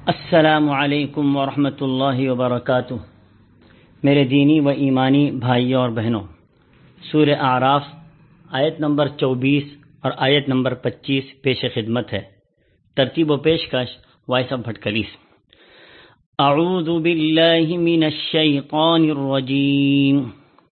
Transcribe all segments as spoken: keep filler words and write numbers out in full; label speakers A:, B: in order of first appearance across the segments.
A: السلام علیکم ورحمۃ اللہ وبرکاتہ۔ میرے دینی و ایمانی بھائیوں اور بہنوں، سورہ اعراف آیت نمبر چوبیس اور آیت نمبر پچیس پیش خدمت ہے۔ ترتیب و پیشکش وائس آف بھٹکلیس۔ اعوذ باللہ من الشیطان الرجیم۔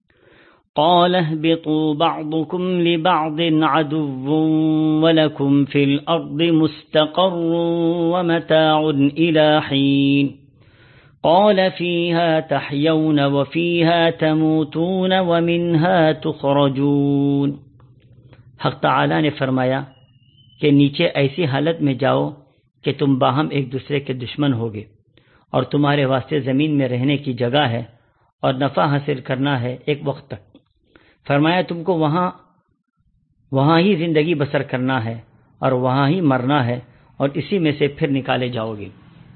A: قال اهبطوا بعضكم لبعض عدو ولكم في الأرض مستقر ومتاع إلى حين قال فيها تحيون وفيها تموتون ومنها تخرجون۔ حق تعالی نے فرمایا کہ نیچے ایسی حالت میں جاؤ کہ تم باہم ایک دوسرے کے دشمن ہوگے، اور تمہارے واسطے زمین میں رہنے کی جگہ ہے اور نفع حاصل کرنا ہے ایک وقت تک۔ فرمایا تم کو وہاں وہاں ہی زندگی بسر کرنا ہے اور وہاں ہی مرنا ہے، اور اسی میں سے پھر نکالے جاؤ گے۔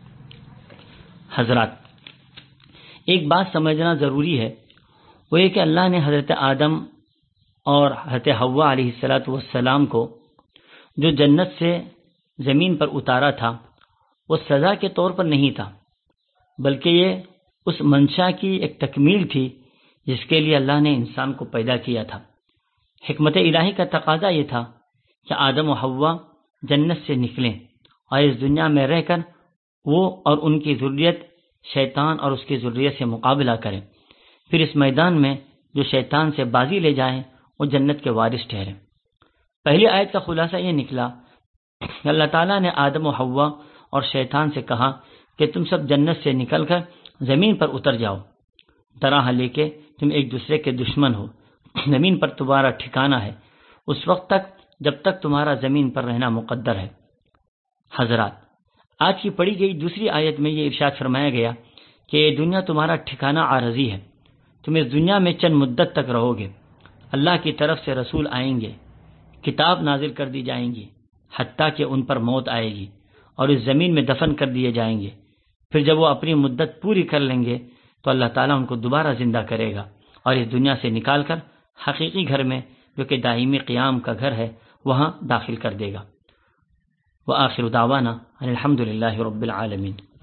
A: حضرات، ایک بات سمجھنا ضروری ہے، وہ یہ کہ اللہ نے حضرت آدم اور حضرت حوا علیہ الصلاۃ والسلام کو جو جنت سے زمین پر اتارا تھا، وہ سزا کے طور پر نہیں تھا، بلکہ یہ اس منشا کی ایک تکمیل تھی جس کے لیے اللہ نے انسان کو پیدا کیا تھا۔ حکمت الہی کا تقاضا یہ تھا کہ آدم و حوا جنت سے نکلیں اور اس دنیا میں رہ کر وہ اور ان کی ذریت شیطان اور اس کی ذریت سے مقابلہ کریں، پھر اس میدان میں جو شیطان سے بازی لے جائیں وہ جنت کے وارث ٹھہرے۔ پہلی آیت کا خلاصہ یہ نکلا کہ اللہ تعالیٰ نے آدم و حوا اور شیطان سے کہا کہ تم سب جنت سے نکل کر زمین پر اتر جاؤ، طرح لے کے تم ایک دوسرے کے دشمن ہو، زمین پر تمہارا ٹھکانہ ہے اس وقت تک جب تک تمہارا زمین پر رہنا مقدر ہے۔ حضرات، آج کی پڑھی گئی دوسری آیت میں یہ ارشاد فرمایا گیا کہ یہ دنیا تمہارا ٹھکانہ عارضی ہے، تم اس دنیا میں چند مدت تک رہو گے، اللہ کی طرف سے رسول آئیں گے، کتاب نازل کر دی جائیں گی، حتیٰ کہ ان پر موت آئے گی اور اس زمین میں دفن کر دیے جائیں گے۔ پھر جب وہ اپنی مدت پوری کر لیں گے تو اللہ تعالیٰ ان کو دوبارہ زندہ کرے گا اور اس دنیا سے نکال کر حقیقی گھر میں جو کہ دائمی قیام کا گھر ہے وہاں داخل کر دے گا۔ وآخر دعوانا ان الحمد للہ رب العالمین۔